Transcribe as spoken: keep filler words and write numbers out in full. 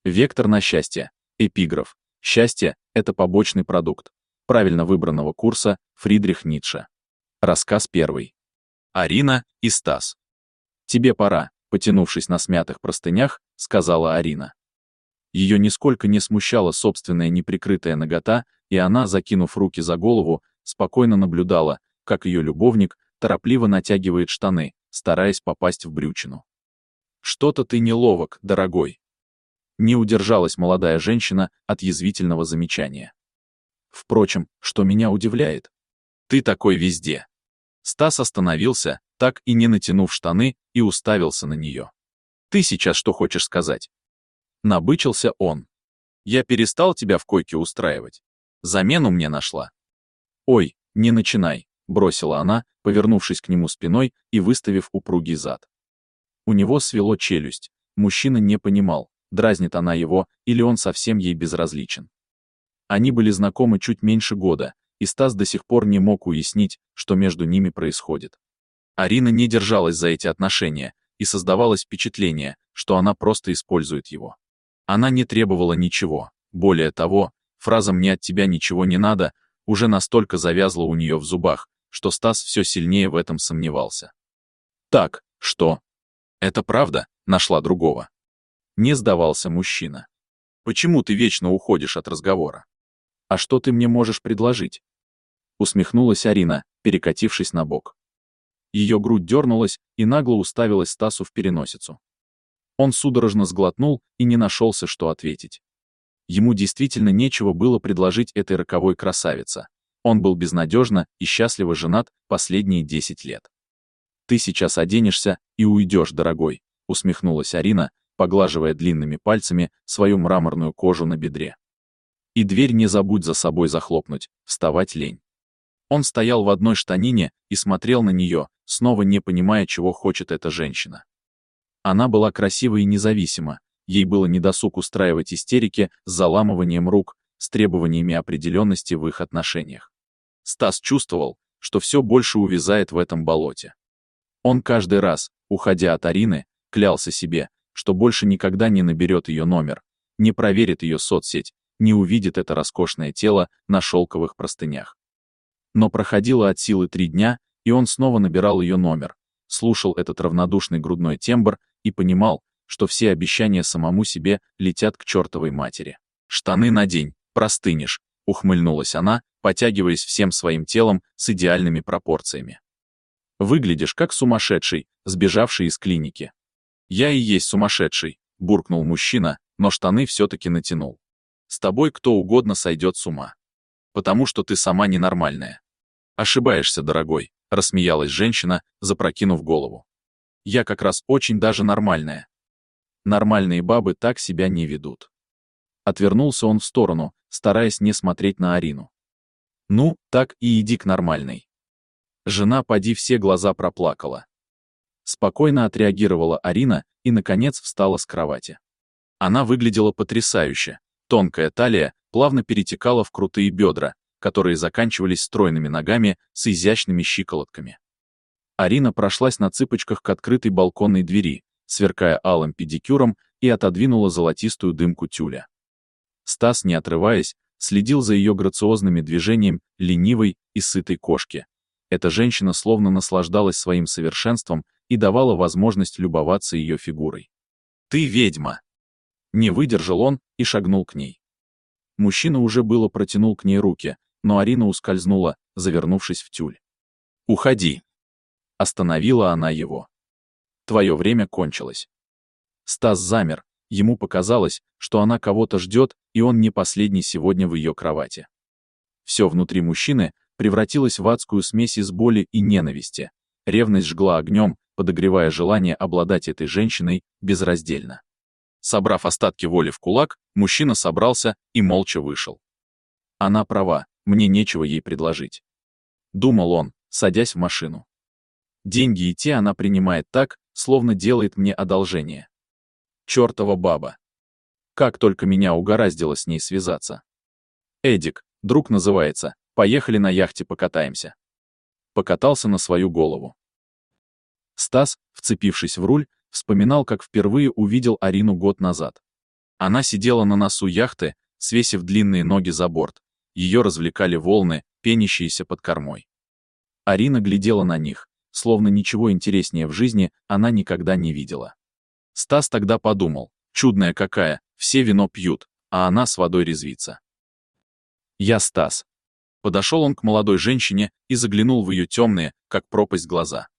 Вектор на счастье. Эпиграф. Счастье – это побочный продукт правильно выбранного курса Фридрих Ницше. Рассказ первый. Арина и Стас. «Тебе пора», — потянувшись на смятых простынях, сказала Арина. Ее нисколько не смущала собственная неприкрытая нагота, и она, закинув руки за голову, спокойно наблюдала, как ее любовник торопливо натягивает штаны, стараясь попасть в брючину. «Что-то ты неловок, дорогой». Не удержалась молодая женщина от язвительного замечания. «Впрочем, что меня удивляет? Ты такой везде». Стас остановился, так и не натянув штаны, и уставился на нее. «Ты сейчас что хочешь сказать?» Набычился он. «Я перестал тебя в койке устраивать. Замену мне нашла». «Ой, не начинай», — бросила она, повернувшись к нему спиной и выставив упругий зад. У него свело челюсть. Мужчина не понимал, дразнит она его, или он совсем ей безразличен. Они были знакомы чуть меньше года, и Стас до сих пор не мог уяснить, что между ними происходит. Арина не держалась за эти отношения, и создавалось впечатление, что она просто использует его. Она не требовала ничего, более того, фраза «мне от тебя ничего не надо» уже настолько завязла у нее в зубах, что Стас все сильнее в этом сомневался. «Так, что? Это правда, нашла другого?» Не сдавался мужчина. «Почему ты вечно уходишь от разговора? А что ты мне можешь предложить?» Усмехнулась Арина, перекатившись на бок. Ее грудь дернулась и нагло уставилась Стасу в переносицу. Он судорожно сглотнул и не нашелся, что ответить. Ему действительно нечего было предложить этой роковой красавице. Он был безнадежно и счастливо женат последние десять лет. «Ты сейчас оденешься и уйдешь, дорогой», — усмехнулась Арина, поглаживая длинными пальцами свою мраморную кожу на бедре. «И дверь не забудь за собой захлопнуть, вставать лень». Он стоял в одной штанине и смотрел на нее, снова не понимая, чего хочет эта женщина. Она была красива и независима, ей было недосуг устраивать истерики с заламыванием рук, с требованиями определенности в их отношениях. Стас чувствовал, что все больше увязает в этом болоте. Он каждый раз, уходя от Арины, клялся себе, что больше никогда не наберет ее номер, не проверит ее соцсеть, не увидит это роскошное тело на шелковых простынях. Но проходило от силы три дня, и он снова набирал ее номер, слушал этот равнодушный грудной тембр и понимал, что все обещания самому себе летят к чертовой матери. «Штаны надень, простынешь», — ухмыльнулась она, потягиваясь всем своим телом с идеальными пропорциями. «Выглядишь как сумасшедший, сбежавший из клиники». «Я и есть сумасшедший», — буркнул мужчина, но штаны все-таки натянул. «С тобой кто угодно сойдет с ума. Потому что ты сама ненормальная». «Ошибаешься, дорогой», — рассмеялась женщина, запрокинув голову. «Я как раз очень даже нормальная. Нормальные бабы так себя не ведут». Отвернулся он в сторону, стараясь не смотреть на Арину. «Ну, так и иди к нормальной». Жена поди все глаза проплакала. Спокойно отреагировала Арина и, наконец, встала с кровати. Она выглядела потрясающе. Тонкая талия плавно перетекала в крутые бедра, которые заканчивались стройными ногами с изящными щиколотками. Арина прошлась на цыпочках к открытой балконной двери, сверкая алым педикюром, и отодвинула золотистую дымку тюля. Стас, не отрываясь, следил за ее грациозными движением ленивой и сытой кошки. Эта женщина словно наслаждалась своим совершенством и давала возможность любоваться ее фигурой. «Ты ведьма!» Не выдержал он и шагнул к ней. Мужчина уже было протянул к ней руки, но Арина ускользнула, завернувшись в тюль. «Уходи!» Остановила она его. «Твое время кончилось». Стас замер, ему показалось, что она кого-то ждет, и он не последний сегодня в ее кровати. Все внутри мужчины превратилось в адскую смесь из боли и ненависти. Ревность жгла огнем, подогревая желание обладать этой женщиной безраздельно. Собрав остатки воли в кулак, мужчина собрался и молча вышел. Она права, мне нечего ей предложить. Думал он, садясь в машину. Деньги и те она принимает так, словно делает мне одолжение. Чёртова баба. Как только меня угораздило с ней связаться. Эдик, друг называется, поехали на яхте покатаемся. Покатался на свою голову. Стас, вцепившись в руль, вспоминал, как впервые увидел Арину год назад. Она сидела на носу яхты, свесив длинные ноги за борт. Ее развлекали волны, пенящиеся под кормой. Арина глядела на них, словно ничего интереснее в жизни она никогда не видела. Стас тогда подумал: чудная какая, все вино пьют, а она с водой резвится. «Я Стас». Подошел он к молодой женщине и заглянул в ее темные, как пропасть, глаза.